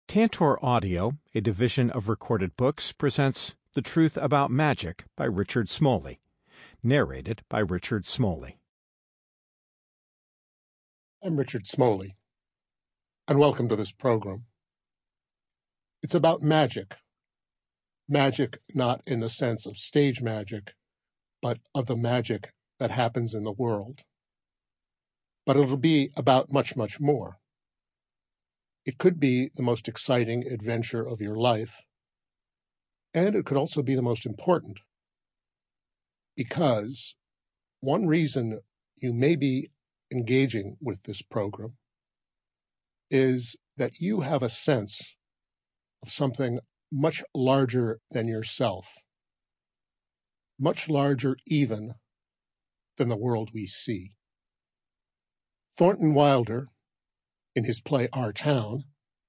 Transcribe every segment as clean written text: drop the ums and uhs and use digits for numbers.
Tantor Audio, a division of Recorded Books, presents The Truth About Magic by Richard Smalley, narrated by Richard Smalley. I'm Richard Smalley, and welcome to this program. It's about magic. Magic not in the sense of stage magic, but of the magic that happens in the world. But it'll be about much, much more. It could be the most exciting adventure of your life, and it could also be the most important, because one reason you may be engaging with this program is that you have a sense of something much larger than yourself, much larger even than the world we see. Thornton Wilder, in his play Our Town,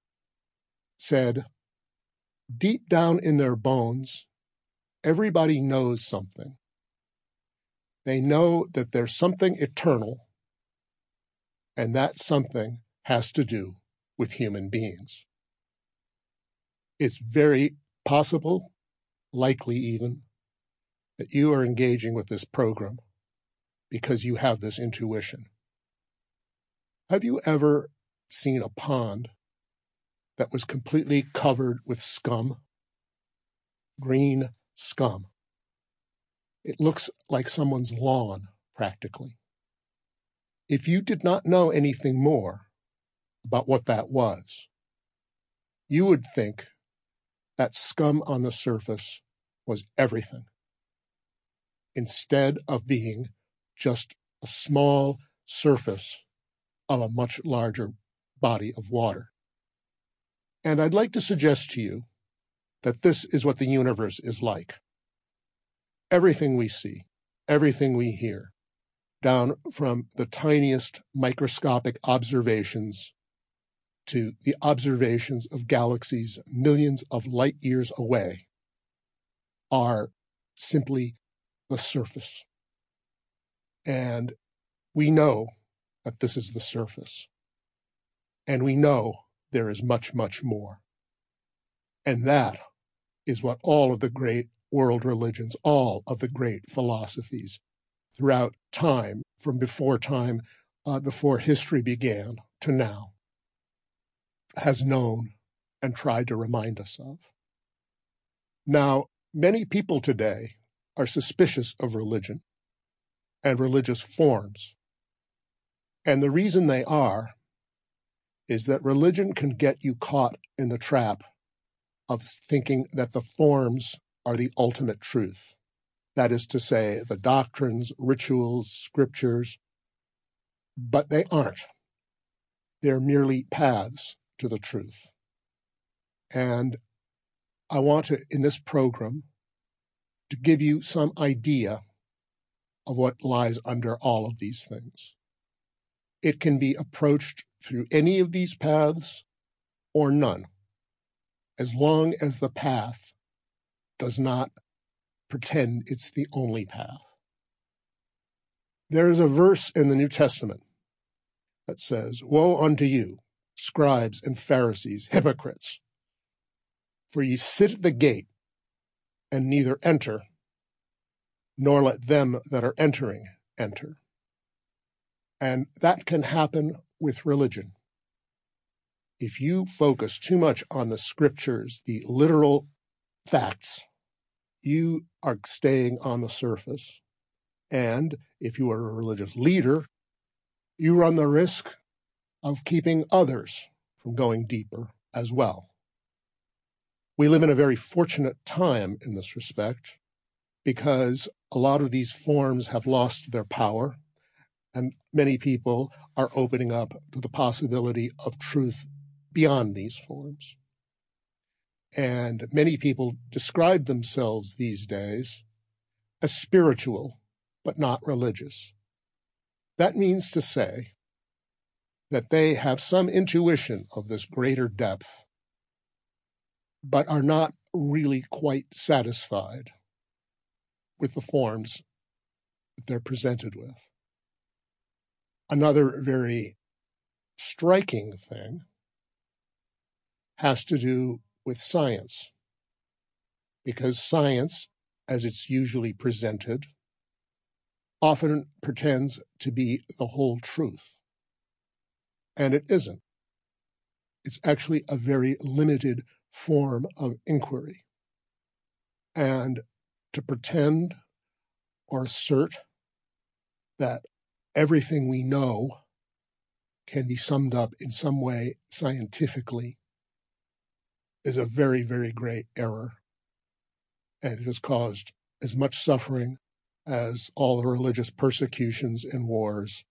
said, "Deep down in their bones, everybody knows something. They know that there's something eternal, and that something has to do with human beings." It's very possible, likely even, that you are engaging with this program because you have this intuition. Have you ever seen a pond that was completely covered with scum? Green scum. It looks like someone's lawn, practically. If you did not know anything more about what that was, you would think that scum on the surface was everything, instead of being just a small surface of a much larger body of water. And I'd like to suggest to you that this is what the universe is like. Everything we see, everything we hear, down from the tiniest microscopic observations to the observations of galaxies millions of light years away, are simply the surface. And we know that this is the surface. And we know there is much, much more. And that is what all of the great world religions, all of the great philosophies throughout time, from before history began to now, has known and tried to remind us of. Now, many people today are suspicious of religion and religious forms. And the reason they are is that religion can get you caught in the trap of thinking that the forms are the ultimate truth. That is to say, the doctrines, rituals, scriptures, but they aren't. They're merely paths to the truth. And I want to, in this program, to give you some idea of what lies under all of these things. It can be approached through any of these paths or none, as long as the path does not pretend it's the only path. There is a verse in the New Testament that says, "Woe unto you, scribes and Pharisees, hypocrites, for ye sit at the gate and neither enter, nor let them that are entering enter." And that can happen with religion. If you focus too much on the scriptures, the literal facts, you are staying on the surface. And if you are a religious leader, you run the risk of keeping others from going deeper as well. We live in a very fortunate time in this respect, because a lot of these forms have lost their power, and many people are opening up to the possibility of truth beyond these forms. And many people describe themselves these days as spiritual, but not religious. That means to say that they have some intuition of this greater depth, but are not really quite satisfied with the forms that they're presented with. Another very striking thing has to do with science, because science, as it's usually presented, often pretends to be the whole truth. And it isn't. It's actually a very limited form of inquiry. And to pretend or assert that everything we know can be summed up in some way scientifically is a very, very great error. And it has caused as much suffering as all the religious persecutions and wars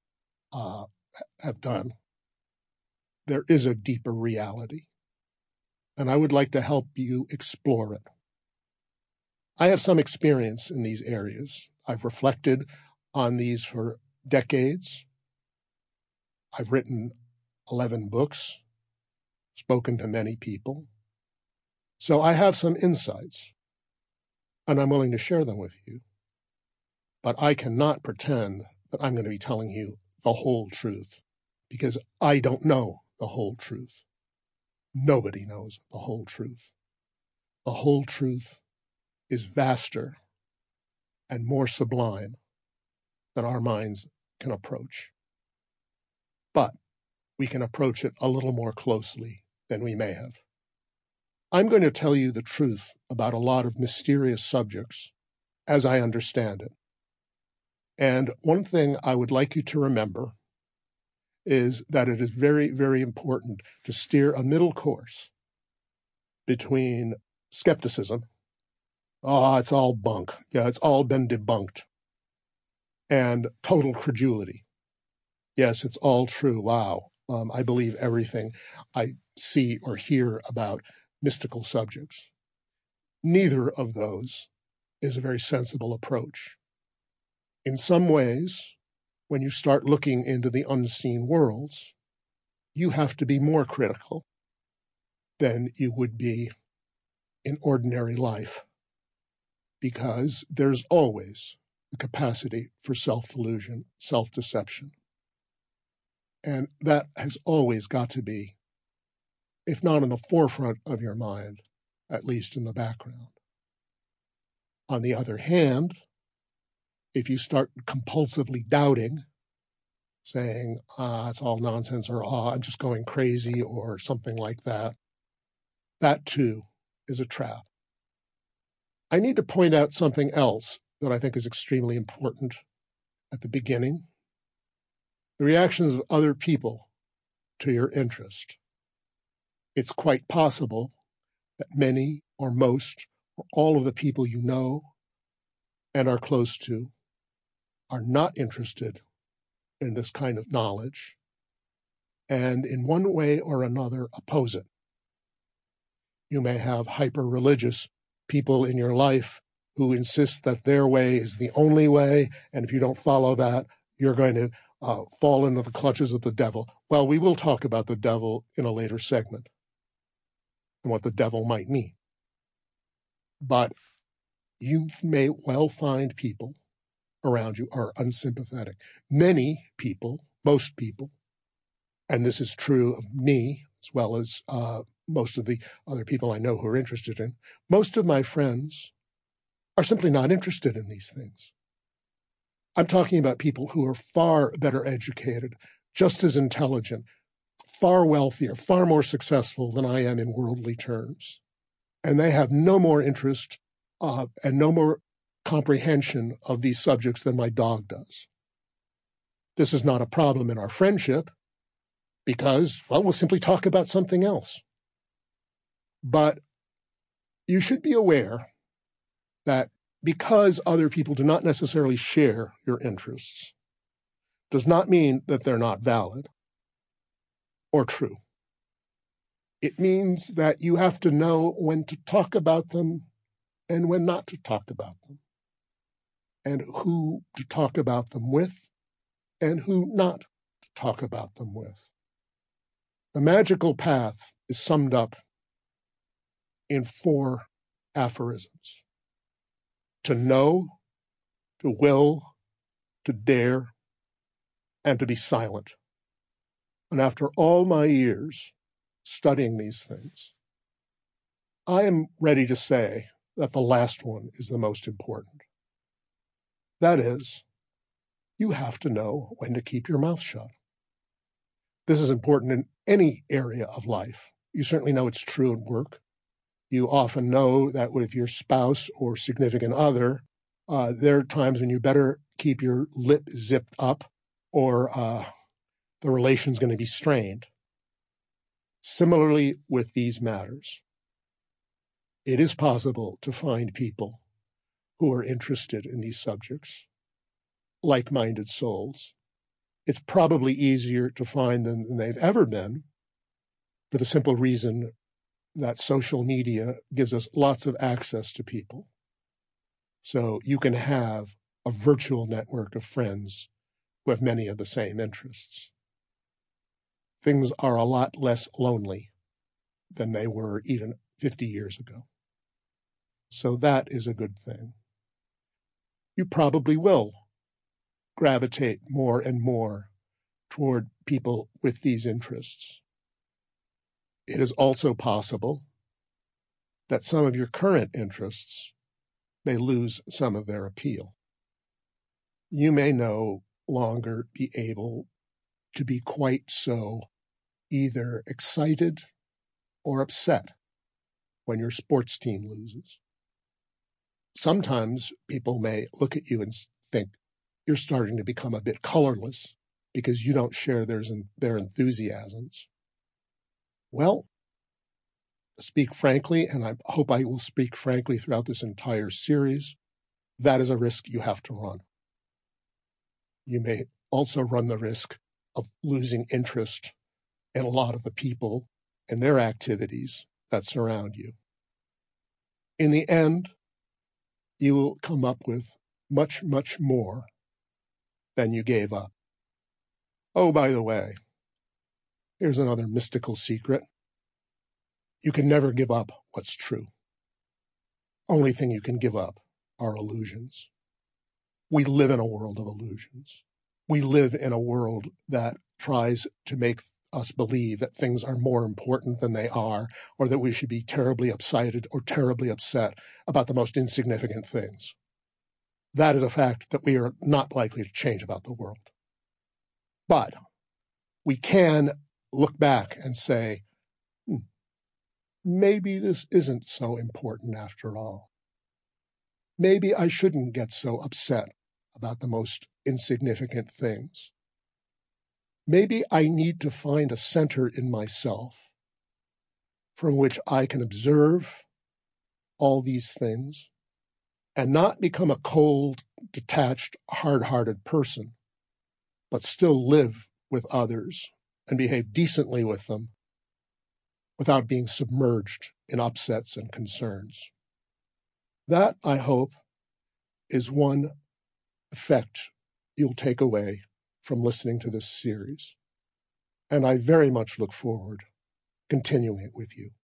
have done. There is a deeper reality, and I would like to help you explore it. I have some experience in these areas. I've reflected on these for decades. I've written 11 books, spoken to many people. So I have some insights, and I'm willing to share them with you. But I cannot pretend that I'm going to be telling you the whole truth, because I don't know the whole truth. Nobody knows the whole truth. The whole truth is vaster and more sublime than our minds can approach. But we can approach it a little more closely than we may have. I'm going to tell you the truth about a lot of mysterious subjects as I understand it. And one thing I would like you to remember is that it is very, very important to steer a middle course between skepticism. Oh, it's all bunk. Yeah, it's all been debunked. And total credulity. Yes, it's all true. Wow. I believe everything I see or hear about mystical subjects. Neither of those is a very sensible approach. In some ways, when you start looking into the unseen worlds, you have to be more critical than you would be in ordinary life, because there's always the capacity for self-delusion, self-deception. And that has always got to be, if not in the forefront of your mind, at least in the background. On the other hand, if you start compulsively doubting, saying, it's all nonsense, or I'm just going crazy, or something like that, that too is a trap. I need to point out something else that I think is extremely important at the beginning. The reactions of other people to your interest. It's quite possible that many or most or all of the people you know and are close to are not interested in this kind of knowledge, and in one way or another oppose it. You may have hyper-religious people in your life who insist that their way is the only way, and if you don't follow that, you're going to fall into the clutches of the devil. Well, we will talk about the devil in a later segment and what the devil might mean. But you may well find people around you are unsympathetic. Many people, most people, and this is true of me as well as most of the other people I know who are interested in, most of my friends are simply not interested in these things. I'm talking about people who are far better educated, just as intelligent, far wealthier, far more successful than I am in worldly terms. And they have no more interest and no more comprehension of these subjects than my dog does. This is not a problem in our friendship because, well, we'll simply talk about something else. But you should be aware that because other people do not necessarily share your interests, does not mean that they're not valid or true. It means that you have to know when to talk about them and when not to talk about them, and who to talk about them with and who not to talk about them with. The magical path is summed up in 4 aphorisms: to know, to will, to dare, and to be silent. And after all my years studying these things, I am ready to say that the last one is the most important. That is, you have to know when to keep your mouth shut. This is important in any area of life. You certainly know it's true at work. You often know that with your spouse or significant other, there are times when you better keep your lip zipped up or the relation's going to be strained. Similarly with these matters, it is possible to find people who are interested in these subjects, like-minded souls. It's probably easier to find them than they've ever been, for the simple reason that social media gives us lots of access to people. So you can have a virtual network of friends who have many of the same interests. Things are a lot less lonely than they were even 50 years ago. So that is a good thing. You probably will gravitate more and more toward people with these interests. It is also possible that some of your current interests may lose some of their appeal. You may no longer be able to be quite so either excited or upset when your sports team loses. Sometimes people may look at you and think you're starting to become a bit colorless because you don't share their enthusiasms. Well, speak frankly, and I hope I will speak frankly throughout this entire series, that is a risk you have to run. You may also run the risk of losing interest in a lot of the people and their activities that surround you. In the end, you will come up with much, much more than you gave up. Oh, by the way, here's another mystical secret. You can never give up what's true. Only thing you can give up are illusions. We live in a world of illusions. We live in a world that tries to make us believe that things are more important than they are, or that we should be terribly excited or terribly upset about the most insignificant things. That is a fact that we are not likely to change about the world. But we can look back and say, maybe this isn't so important after all. Maybe I shouldn't get so upset about the most insignificant things. Maybe I need to find a center in myself from which I can observe all these things and not become a cold, detached, hard-hearted person, but still live with others and behave decently with them without being submerged in upsets and concerns. That, I hope, is one effect you'll take away from listening to this series. And I very much look forward to continuing it with you.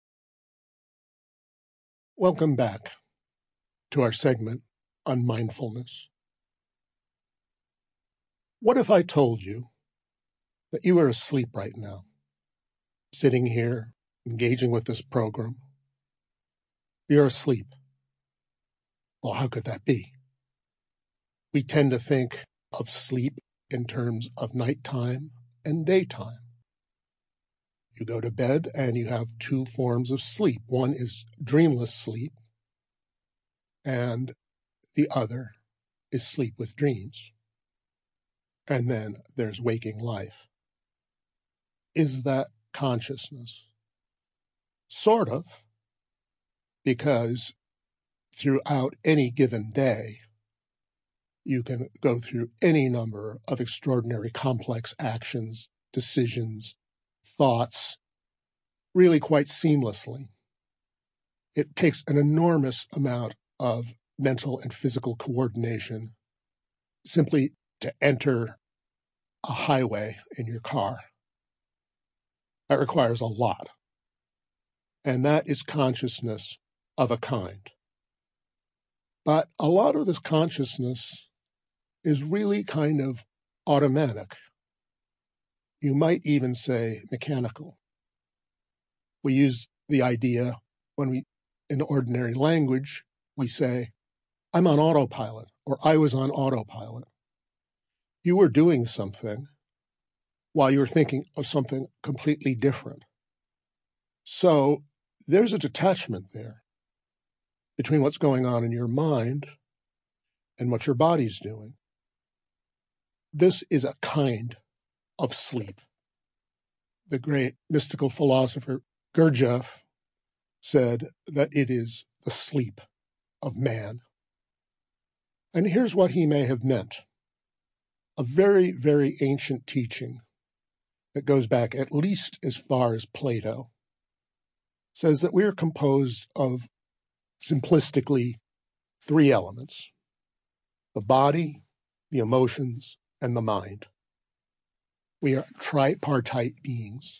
Welcome back to our segment on mindfulness. What if I told you that you were asleep right now, sitting here, engaging with this program? You're asleep. Well, how could that be? We tend to think of sleep in terms of nighttime and daytime. You go to bed and you have two forms of sleep. One is dreamless sleep, and the other is sleep with dreams. And then there's waking life. Is that consciousness? Sort of, because throughout any given day, you can go through any number of extraordinary complex actions, decisions, thoughts, really quite seamlessly. It takes an enormous amount of mental and physical coordination simply to enter a highway in your car. That requires a lot. And that is consciousness of a kind. But a lot of this consciousness is really kind of automatic. You might even say mechanical. We use the idea when we, in ordinary language, we say, I'm on autopilot, or I was on autopilot. You were doing something while you were thinking of something completely different. So there's a detachment there between what's going on in your mind and what your body's doing. This is a kind of sleep. The great mystical philosopher Gurdjieff said that it is the sleep of man. And here's what he may have meant. A very, very ancient teaching that goes back at least as far as Plato says that we are composed of simplistically three elements: the body, the emotions, and the mind. We are tripartite beings.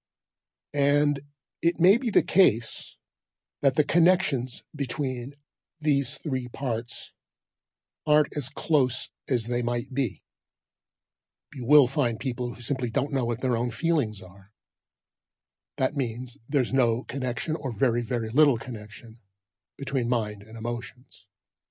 And it may be the case that the connections between these three parts aren't as close as they might be. You will find people who simply don't know what their own feelings are. That means there's no connection or very, very little connection between mind and emotions.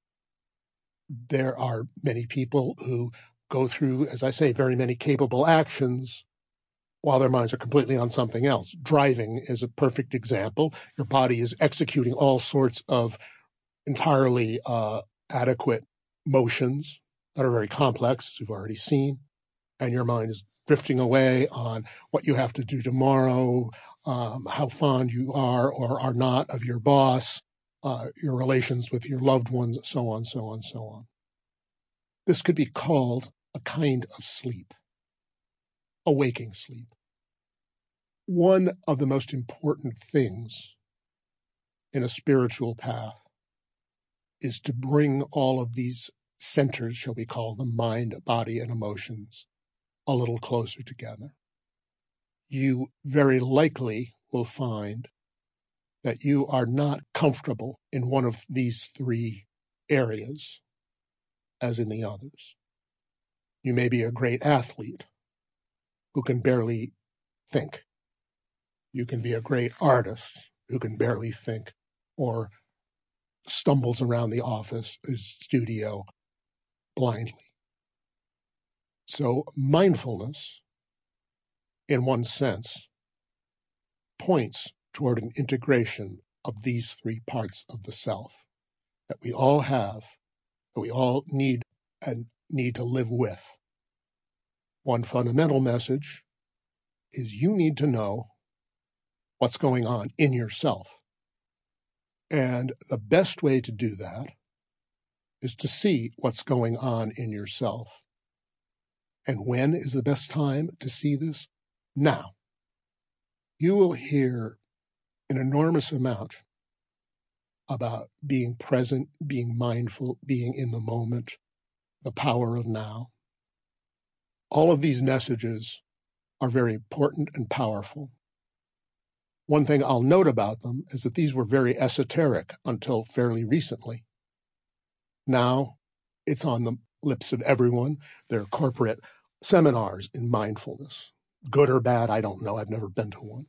There are many people who go through, as I say, very many capable actions while their minds are completely on something else. Driving is a perfect example. Your body is executing all sorts of entirely adequate motions that are very complex, as we've already seen, and your mind is drifting away on what you have to do tomorrow, how fond you are or are not of your boss, your relations with your loved ones, so on, so on, so on. This could be called a kind of sleep, a waking sleep. One of the most important things in a spiritual path is to bring all of these centers, shall we call them, mind, body, and emotions, a little closer together. You very likely will find that you are not comfortable in one of these three areas as in the others. You may be a great athlete who can barely think. You can be a great artist who can barely think or stumbles around the office, his studio, blindly. So mindfulness, in one sense, points toward an integration of these three parts of the self that we all have, that we all need and need to live with. One fundamental message is you need to know what's going on in yourself. And the best way to do that is to see what's going on in yourself. And when is the best time to see this? Now. You will hear an enormous amount about being present, being mindful, being in the moment, the power of now. All of these messages are very important and powerful. One thing I'll note about them is that these were very esoteric until fairly recently. Now it's on the lips of everyone. There are corporate seminars in mindfulness. Good or bad, I don't know. I've never been to one.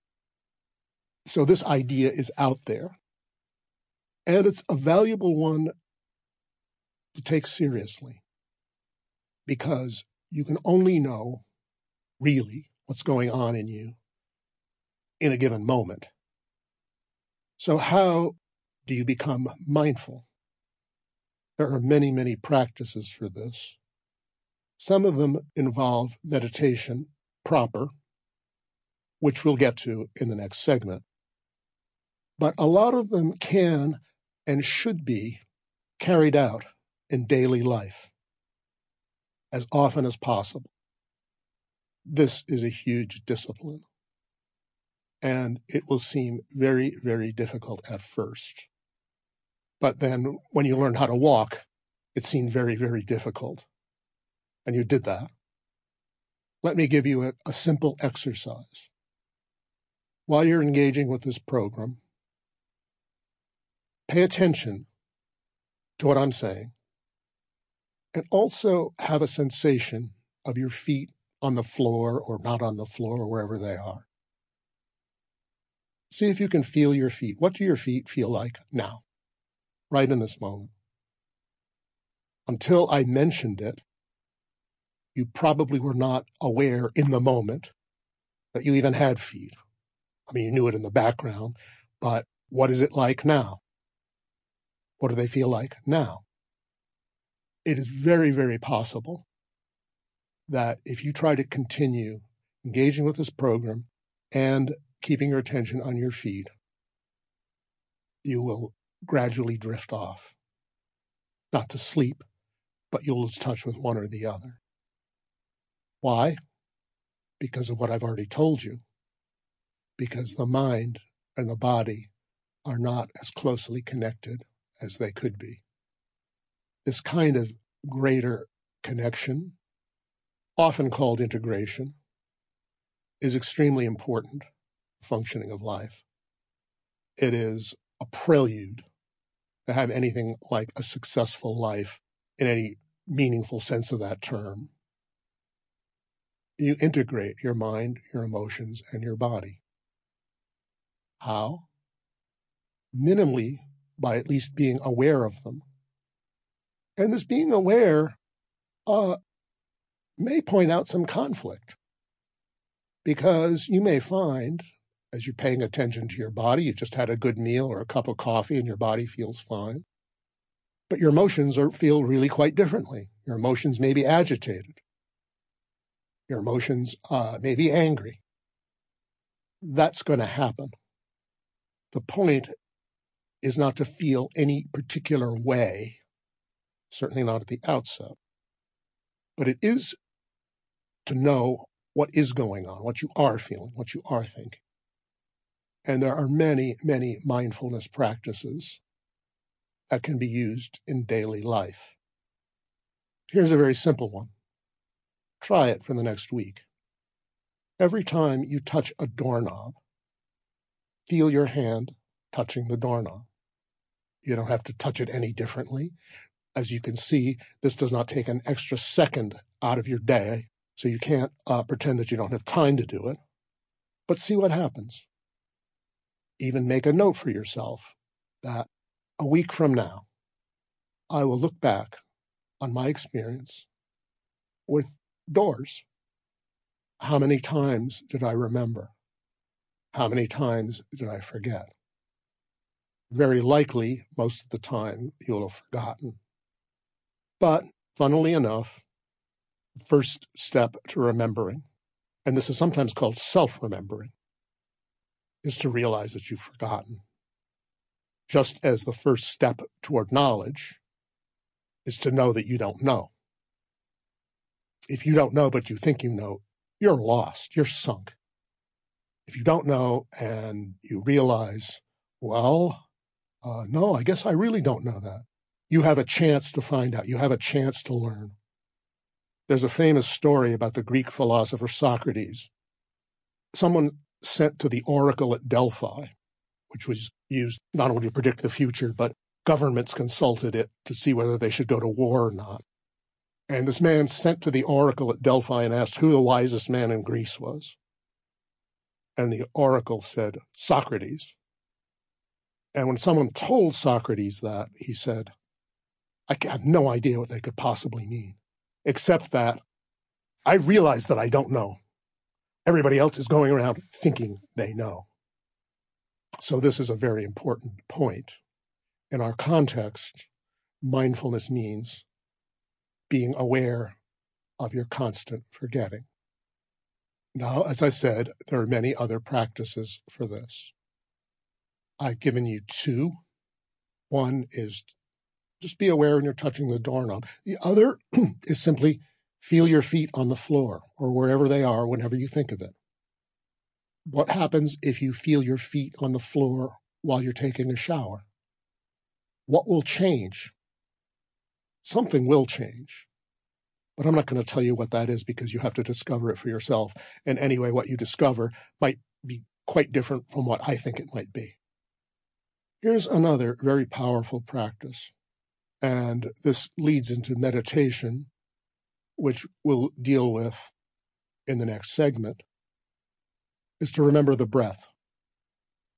So this idea is out there. And it's a valuable one to take seriously, because you can only know really what's going on in you in a given moment. So how do you become mindful? There are many, many practices for this. Some of them involve meditation proper, which we'll get to in the next segment. But a lot of them can and should be carried out in daily life as often as possible. This is a huge discipline, and it will seem very, very difficult at first. But then when you learn how to walk, it seemed very, very difficult, and you did that. Let me give you a simple exercise. While you're engaging with this program, pay attention to what I'm saying, and also have a sensation of your feet on the floor or not on the floor, wherever they are. See if you can feel your feet. What do your feet feel like now, right in this moment? Until I mentioned it, you probably were not aware in the moment that you even had feet. I mean, you knew it in the background, but what is it like now? What do they feel like now? It is very, very possible that if you try to continue engaging with this program and keeping your attention on your feet, you will gradually drift off. Not to sleep, but you'll lose touch with one or the other. Why? Because of what I've already told you. Because the mind and the body are not as closely connected as they could be. This kind of greater connection, often called integration, is extremely important for functioning of life. It is a prelude to have anything like a successful life in any meaningful sense of that term. You integrate your mind, your emotions, and your body. How? Minimally, by at least being aware of them. And this being aware may point out some conflict, because you may find, as you're paying attention to your body, you've just had a good meal or a cup of coffee and your body feels fine, but your emotions feel really quite differently. Your emotions may be agitated. Your emotions may be angry. That's going to happen. The point is not to feel any particular way, certainly not at the outset, but it is to know what is going on, what you are feeling, what you are thinking. And there are many, many mindfulness practices that can be used in daily life. Here's a very simple one. Try it for the next week. Every time you touch a doorknob, feel your hand touching the doorknob. You don't have to touch it any differently. As you can see, this does not take an extra second out of your day, so you can't pretend that you don't have time to do it. But see what happens. Even make a note for yourself that a week from now, I will look back on my experience with doors. How many times did I remember? How many times did I forget? Very likely, most of the time, you'll have forgotten. But, funnily enough, the first step to remembering, and this is sometimes called self-remembering, is to realize that you've forgotten. Just as the first step toward knowledge is to know that you don't know. If you don't know but you think you know, you're lost, you're sunk. If you don't know and you realize, well, no, I guess I really don't know that, you have a chance to find out. You have a chance to learn. There's a famous story about the Greek philosopher Socrates. Someone sent to the oracle at Delphi, which was used not only to predict the future, but governments consulted it to see whether they should go to war or not. And this man sent to the oracle at Delphi and asked who the wisest man in Greece was. And the oracle said, Socrates. And when someone told Socrates that, he said, I have no idea what they could possibly mean, except that I realize that I don't know. Everybody else is going around thinking they know. So this is a very important point. In our context, mindfulness means being aware of your constant forgetting. Now, as I said, there are many other practices for this. I've given you two. One is just be aware when you're touching the doorknob. The other is simply feel your feet on the floor or wherever they are whenever you think of it. What happens if you feel your feet on the floor while you're taking a shower? What will change? Something will change. But I'm not going to tell you what that is because you have to discover it for yourself. And anyway, what you discover might be quite different from what I think it might be. Here's another very powerful practice. And this leads into meditation, which we'll deal with in the next segment, is to remember the breath.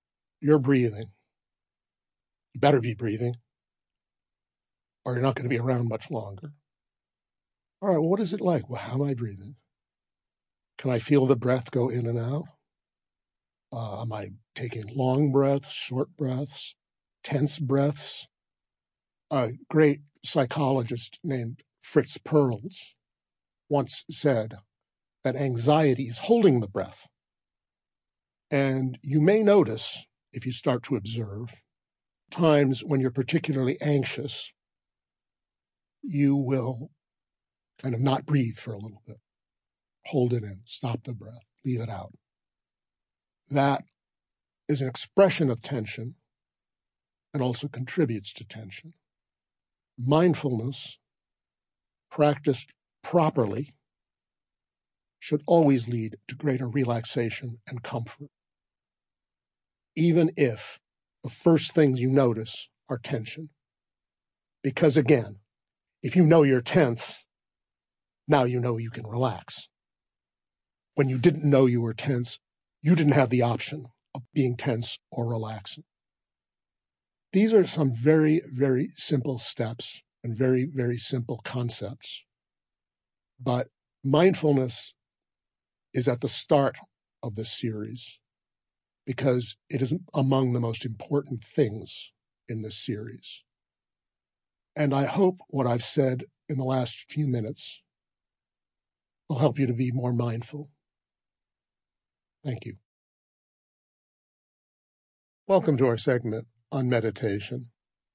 you're breathing. You better be breathing, or you're not going to be around much longer. All right, well, what is it like? Well, how am I breathing? Can I feel the breath go in and out? Am I taking long breaths, short breaths, tense breaths? A great psychologist named Fritz Perls once said that anxiety is holding the breath. And you may notice, if you start to observe, times when you're particularly anxious, you will kind of not breathe for a little bit. Hold it in, stop the breath, leave it out. That is an expression of tension and also contributes to tension. Mindfulness, practiced properly, should always lead to greater relaxation and comfort, even if the first things you notice are tension. Because again, if you know you're tense, now you know you can relax. When you didn't know you were tense, you didn't have the option of being tense or relaxing. These are some very, very simple steps and very, very simple concepts. But mindfulness is at the start of this series because it is among the most important things in this series. And I hope what I've said in the last few minutes will help you to be more mindful. Thank you. Welcome to our segment on meditation.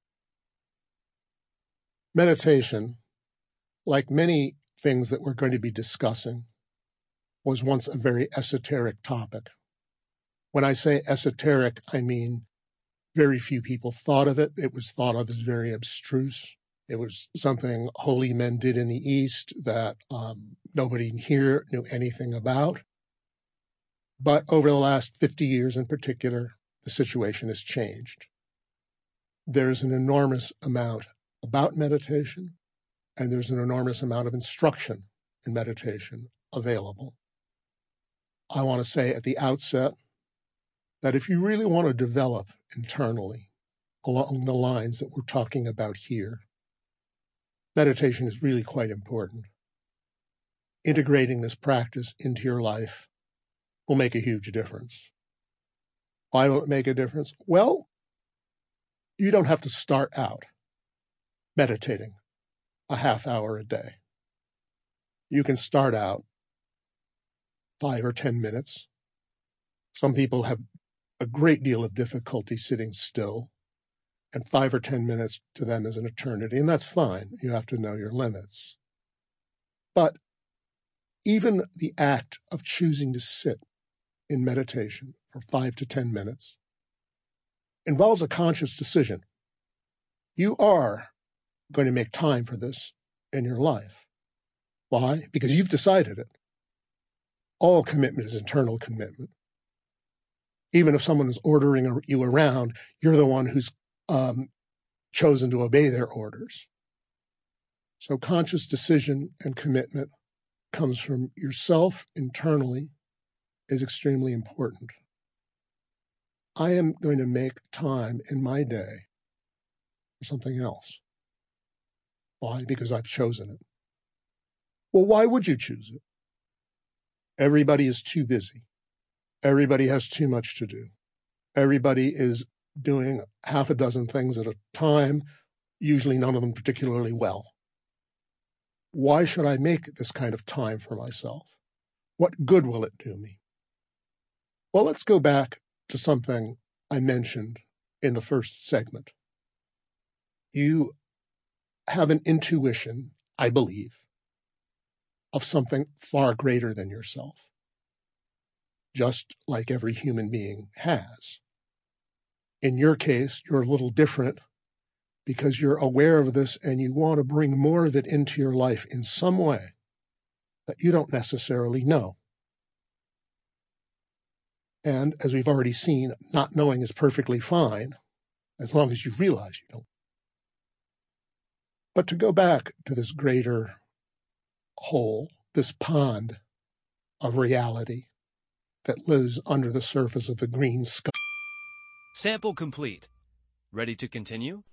Meditation, like many things that we're going to be discussing, was once a very esoteric topic. When I say esoteric, I mean very few people thought of it. It was thought of as very abstruse. It was something holy men did in the East that nobody here knew anything about. But over the last 50 years in particular, the situation has changed. There's an enormous amount about meditation, and there's an enormous amount of instruction in meditation available. I want to say at the outset that if you really want to develop internally along the lines that we're talking about here, meditation is really quite important. Integrating this practice into your life will make a huge difference. Why will it make a difference? Well, you don't have to start out meditating a half hour a day. You can start out 5 or 10 minutes. Some people have a great deal of difficulty sitting still, and 5 or 10 minutes to them is an eternity, and that's fine. You have to know your limits. But even the act of choosing to sit in meditation for 5 to 10 minutes involves a conscious decision. You are going to make time for this in your life. Why? Because you've decided it. All commitment is internal commitment. Even if someone is ordering you around, you're the one who's chosen to obey their orders. So conscious decision and commitment comes from yourself internally is extremely important. I am going to make time in my day for something else. Why? Because I've chosen it. Well, why would you choose it? Everybody is too busy. Everybody has too much to do. Everybody is doing half a dozen things at a time, usually none of them particularly well. Why should I make this kind of time for myself? What good will it do me? Well, let's go back to something I mentioned in the first segment. You have an intuition, I believe, of something far greater than yourself, just like every human being has. In your case, you're a little different because you're aware of this and you want to bring more of it into your life in some way that you don't necessarily know. And as we've already seen, not knowing is perfectly fine as long as you realize you don't. But to go back to this greater whole, this pond of reality that lives under the surface of the green sky. Sample complete. Ready to continue?